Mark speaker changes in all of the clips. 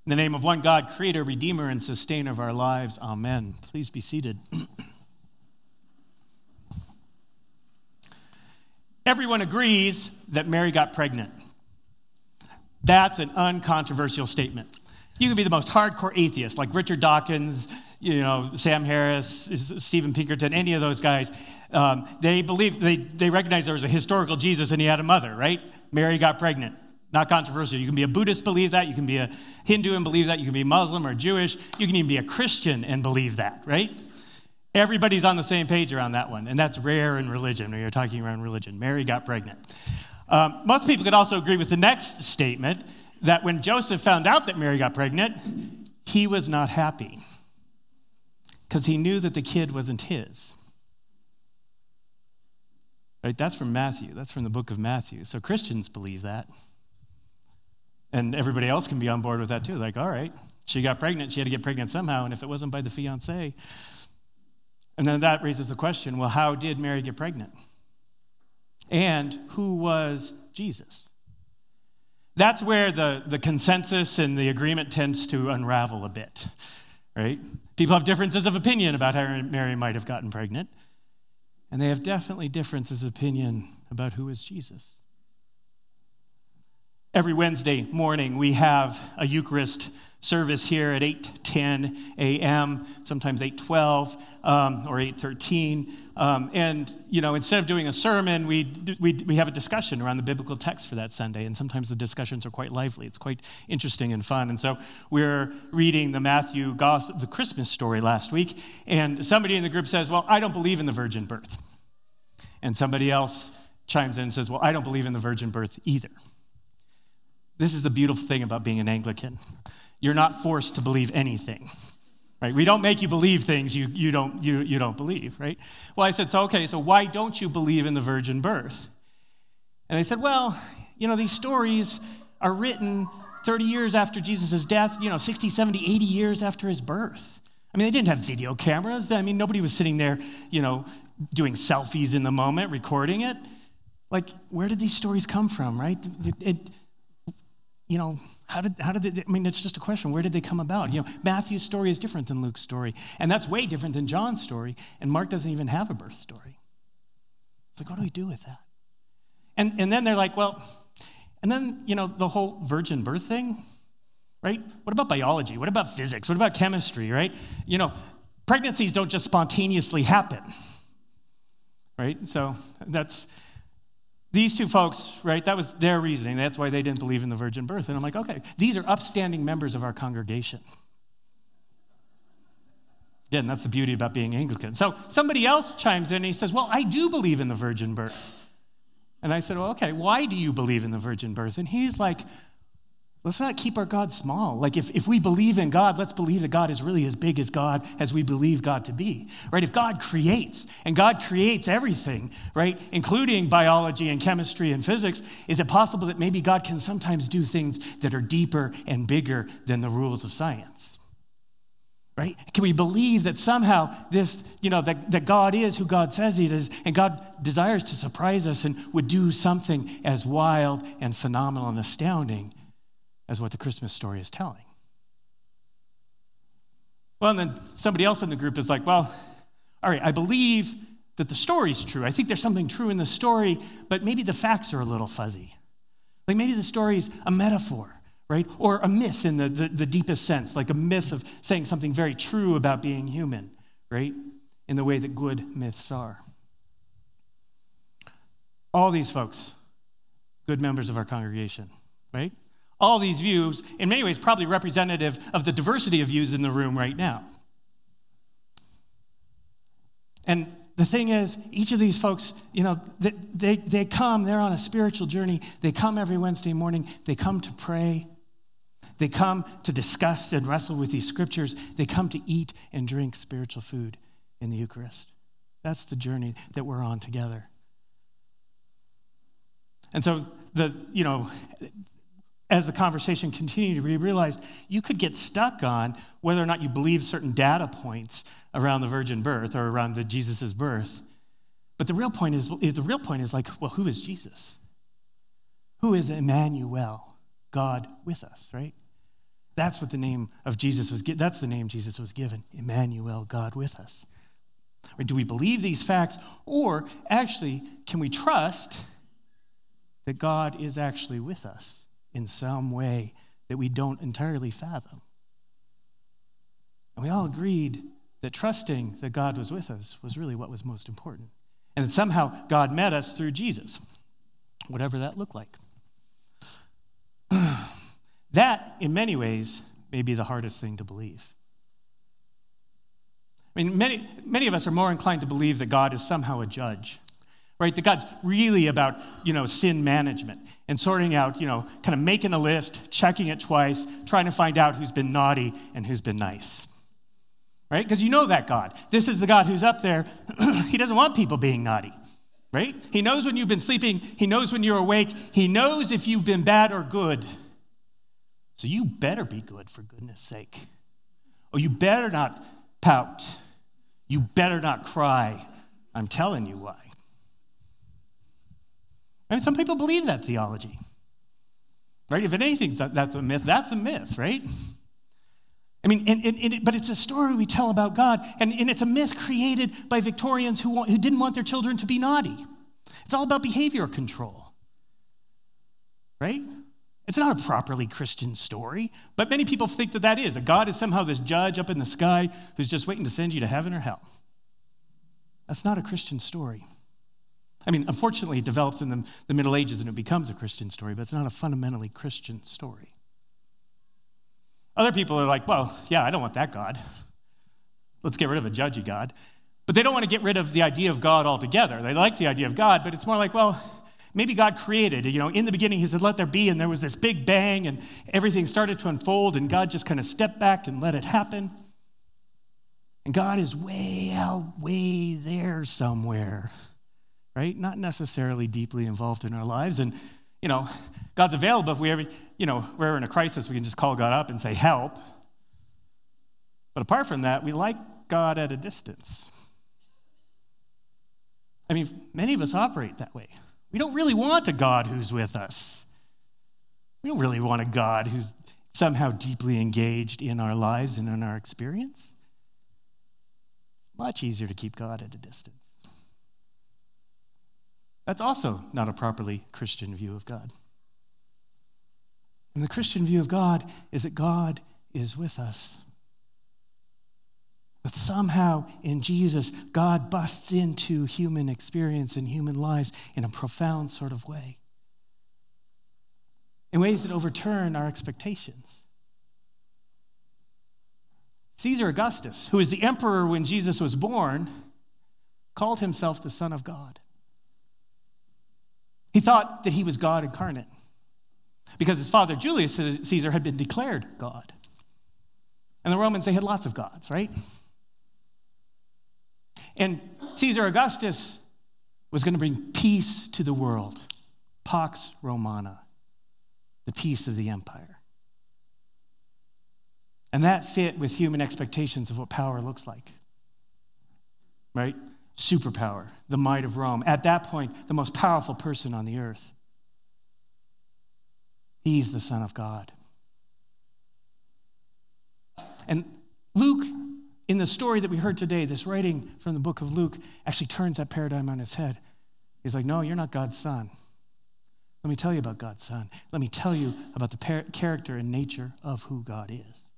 Speaker 1: In the name of one God, creator, redeemer, and sustainer of our lives, amen. Please be seated. Everyone agrees that Mary got pregnant. That's an uncontroversial statement. You can be the most hardcore atheist, like Richard Dawkins, Sam Harris, Stephen Pinkerton, any of those guys. They recognize there was a historical Jesus and he had a mother, right? Mary got pregnant. Not controversial. You can be a Buddhist, believe that. You can be a Hindu and believe that. You can be Muslim or Jewish. You can even be a Christian and believe that, right? Everybody's on the same page around that one, and that's rare in religion when you're talking around religion. Mary got pregnant. Most people could also agree with the next statement, that when Joseph found out that Mary got pregnant, he was not happy because he knew that the kid wasn't his. Right? That's from Matthew. That's from the book of Matthew. So Christians believe that. And everybody else can be on board with that too. Like, all right, she got pregnant. She had to get pregnant somehow. And if it wasn't by the fiancé. And then that raises the question, well, how did Mary get pregnant? And who was Jesus? That's where the consensus and the agreement tends to unravel a bit, right? People have differences of opinion about how Mary might have gotten pregnant. And they have definitely differences of opinion about who is Jesus. Every Wednesday morning, we have a Eucharist service here at 8:10 a.m., sometimes 8:12 or 8:13. And, instead of doing a sermon, we have a discussion around the biblical text for that Sunday. And sometimes the discussions are quite lively. It's quite interesting and fun. And so we're reading the Matthew Gospel, the Christmas story last week. And somebody in the group says, well, I don't believe in the virgin birth. And somebody else chimes in and says, well, I don't believe in the virgin birth either. This is the beautiful thing about being an Anglican. You're not forced to believe anything, right? We don't make you believe things you don't believe, right? Well, I said, so why don't you believe in the virgin birth? And they said, well, these stories are written 30 years after Jesus' death, 60, 70, 80 years after his birth. I mean, they didn't have video cameras. I mean, nobody was sitting there, doing selfies in the moment, recording it. Like, where did these stories come from, right? How did they, it's just a question. Where did they come about? Matthew's story is different than Luke's story. And that's way different than John's story. And Mark doesn't even have a birth story. It's like, what do we do with that? And then they're like, well, and then, the whole virgin birth thing, right? What about biology? What about physics? What about chemistry, right? Pregnancies don't just spontaneously happen, right? So these two folks, right, that was their reasoning. That's why they didn't believe in the virgin birth. And I'm like, okay, these are upstanding members of our congregation. Again, that's the beauty about being Anglican. So somebody else chimes in and he says, well, I do believe in the virgin birth. And I said, well, okay, why do you believe in the virgin birth? And he's like, let's not keep our God small. Like if we believe in God, let's believe that God is really as big as God as we believe God to be, right? If God creates, and God creates everything, right, including biology and chemistry and physics, is it possible that maybe God can sometimes do things that are deeper and bigger than the rules of science? Right? Can we believe that somehow this, that God is who God says he is, and God desires to surprise us and would do something as wild and phenomenal and astounding as what the Christmas story is telling? Well, and then somebody else in the group is like, well, all right, I believe that the story's true. I think there's something true in the story, but maybe the facts are a little fuzzy. Like maybe the story's a metaphor, right? Or a myth in the deepest sense, like a myth of saying something very true about being human, right? In the way that good myths are. All these folks, good members of our congregation, right? All these views, in many ways, probably representative of the diversity of views in the room right now. And the thing is, each of these folks, they come, they're on a spiritual journey. They come every Wednesday morning. They come to pray. They come to discuss and wrestle with these scriptures. They come to eat and drink spiritual food in the Eucharist. That's the journey that we're on together. And so as the conversation continued, we realized you could get stuck on whether or not you believe certain data points around the virgin birth or around the Jesus' birth. But the real point is like, well, who is Jesus? Who is Emmanuel, God with us, right? That's what the name of Jesus was. That's the name Jesus was given. Emmanuel, God with us. Or do we believe these facts, or actually, can we trust that God is actually with us in some way that we don't entirely fathom? And we all agreed that trusting that God was with us was really what was most important. And that somehow God met us through Jesus, whatever that looked like. That, in many ways, may be the hardest thing to believe. I mean, many of us are more inclined to believe that God is somehow a judge, right? That God's really about, sin management and sorting out, kind of making a list, checking it twice, trying to find out who's been naughty and who's been nice, right? Because you know that God. This is the God who's up there. He doesn't want people being naughty, right? He knows when you've been sleeping. He knows when you're awake. He knows if you've been bad or good. So you better be good, for goodness sake. Oh, you better not pout. You better not cry. I'm telling you why. I mean, some people believe that theology, right? If anything, that's a myth, right? I mean, but it's a story we tell about God, and it's a myth created by Victorians who didn't want their children to be naughty. It's all about behavior control, right? It's not a properly Christian story, but many people think that is. That God is somehow this judge up in the sky who's just waiting to send you to heaven or hell. That's not a Christian story. I mean, unfortunately, it develops in the Middle Ages and it becomes a Christian story, but it's not a fundamentally Christian story. Other people are like, well, yeah, I don't want that God. Let's get rid of a judgy God. But they don't want to get rid of the idea of God altogether. They like the idea of God, but it's more like, well, maybe God created, in the beginning he said, let there be, and there was this big bang, and everything started to unfold, and God just kind of stepped back and let it happen. And God is way there somewhere, right? Not necessarily deeply involved in our lives. And, God's available if we're in a crisis, we can just call God up and say, help. But apart from that, we like God at a distance. I mean, many of us operate that way. We don't really want a God who's with us. We don't really want a God who's somehow deeply engaged in our lives and in our experience. It's much easier to keep God at a distance. That's also not a properly Christian view of God. And the Christian view of God is that God is with us. That somehow in Jesus, God busts into human experience and human lives in a profound sort of way. In ways that overturn our expectations. Caesar Augustus, who was the emperor when Jesus was born, called himself the Son of God. He thought that he was God incarnate because his father Julius Caesar had been declared God. And the Romans, they had lots of gods, right? And Caesar Augustus was going to bring peace to the world. Pax Romana, the peace of the empire. And that fit with human expectations of what power looks like, right? Superpower, the might of Rome. At that point, the most powerful person on the earth. He's the Son of God. And Luke, in the story that we heard today, this writing from the book of Luke actually turns that paradigm on its head. He's like, no, you're not God's son. Let me tell you about God's son. Let me tell you about the character and nature of who God is.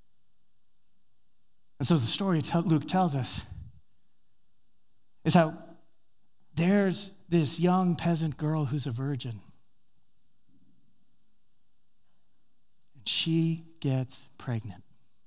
Speaker 1: And so the story Luke tells us is how there's this young peasant girl who's a virgin. And she gets pregnant.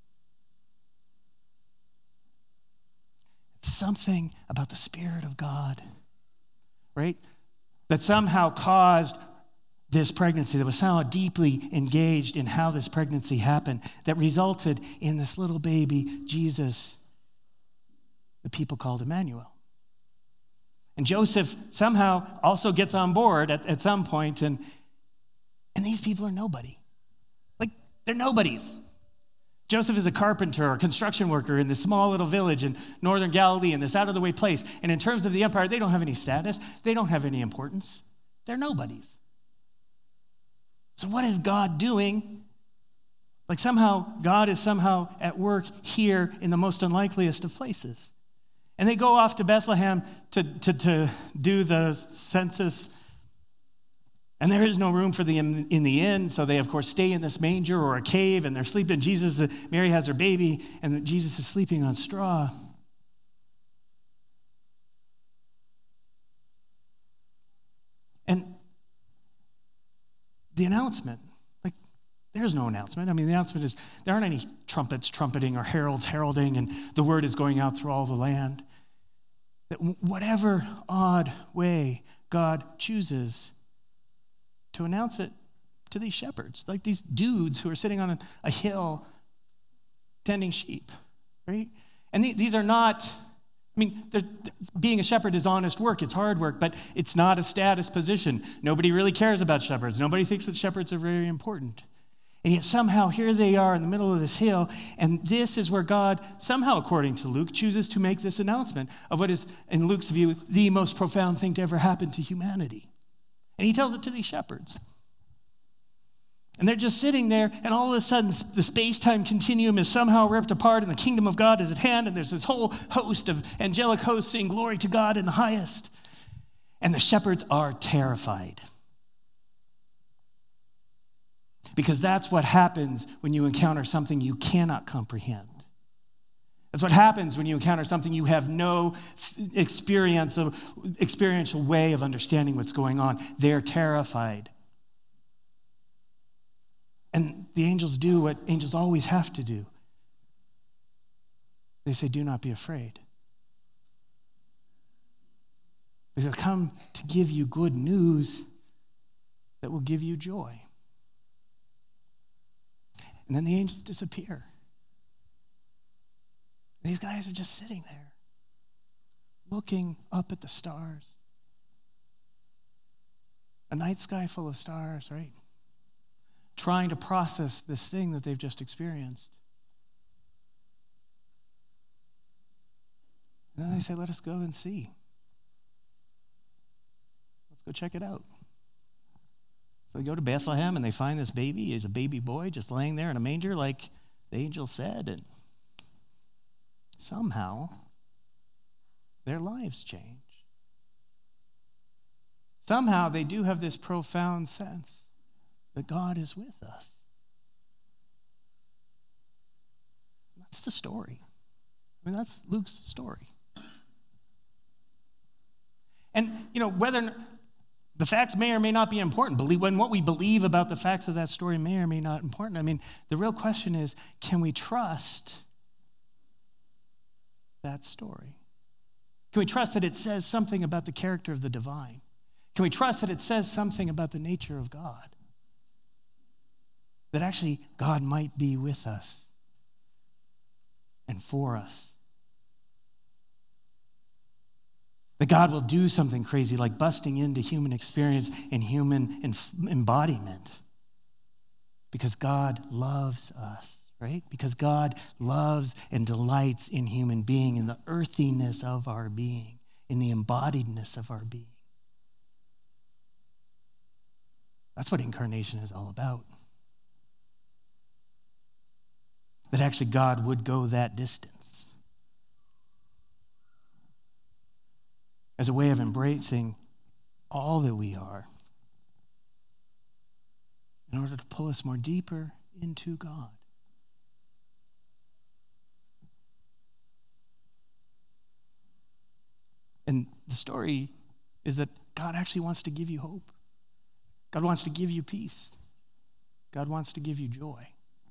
Speaker 1: It's something about the Spirit of God, right? That somehow caused this pregnancy, that was somehow deeply engaged in how this pregnancy happened, that resulted in this little baby, Jesus, the people called Emmanuel. And Joseph somehow also gets on board at some point, and these people are nobody. Like, they're nobodies. Joseph is a carpenter or construction worker in this small little village in northern Galilee in this out-of-the-way place. And in terms of the empire, they don't have any status. They don't have any importance. They're nobodies. So what is God doing Like somehow God is somehow at work here in the most unlikeliest of places. And they go off to Bethlehem to do the census. And there is no room for them in the inn, so they, of course, stay in this manger or a cave, and they're sleeping. Mary has her baby, and Jesus is sleeping on straw. And the announcement, like, there's no announcement. I mean, the announcement is there aren't any trumpets trumpeting or heralds heralding, and the word is going out through all the land. That whatever odd way God chooses to announce it to these shepherds, like these dudes who are sitting on a hill tending sheep, right? And these are not, I mean, being a shepherd is honest work. It's hard work, but it's not a status position. Nobody really cares about shepherds. Nobody thinks that shepherds are very important. And yet somehow here they are in the middle of this hill, and this is where God, somehow according to Luke, chooses to make this announcement of what is, in Luke's view, the most profound thing to ever happen to humanity. And he tells it to these shepherds. And they're just sitting there, and all of a sudden the space-time continuum is somehow ripped apart, and the kingdom of God is at hand, and there's this whole host of angelic hosts saying, "Glory to God in the highest." And the shepherds are terrified. Because that's what happens when you encounter something you cannot comprehend. That's what happens when you encounter something you have no experiential way of understanding what's going on. They're terrified. And the angels do what angels always have to do. They say, "Do not be afraid." They say, "Come to give you good news that will give you joy." And then the angels disappear. These guys are just sitting there, looking up at the stars. A night sky full of stars, right? Trying to process this thing that they've just experienced. And then they say, "Let us go and see. Let's go check it out." So they go to Bethlehem and they find this baby. He's a baby boy just laying there in a manger like the angel said. And somehow their lives change. Somehow they do have this profound sense that God is with us. That's the story. I mean, that's Luke's story. And, whether the facts may or may not be important, when what we believe about the facts of that story may or may not be important. I mean, the real question is, can we trust that story? Can we trust that it says something about the character of the divine? Can we trust that it says something about the nature of God? That actually God might be with us and for us. That God will do something crazy like busting into human experience and human embodiment. Because God loves us, right? Because God loves and delights in human being, in the earthiness of our being, in the embodiedness of our being. That's what incarnation is all about. That actually God would go that distance as a way of embracing all that we are in order to pull us more deeper into God. And the story is that God actually wants to give you hope. God wants to give you peace. God wants to give you joy.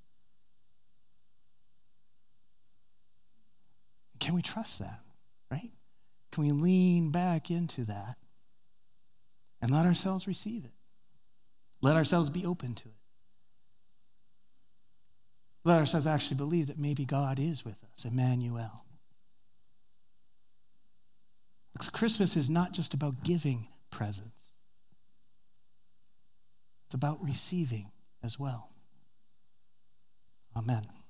Speaker 1: Can we trust that, right? Can we lean back into that and let ourselves receive it? Let ourselves be open to it. Let ourselves actually believe that maybe God is with us, Emmanuel. Because Christmas is not just about giving presents. It's about receiving as well. Amen.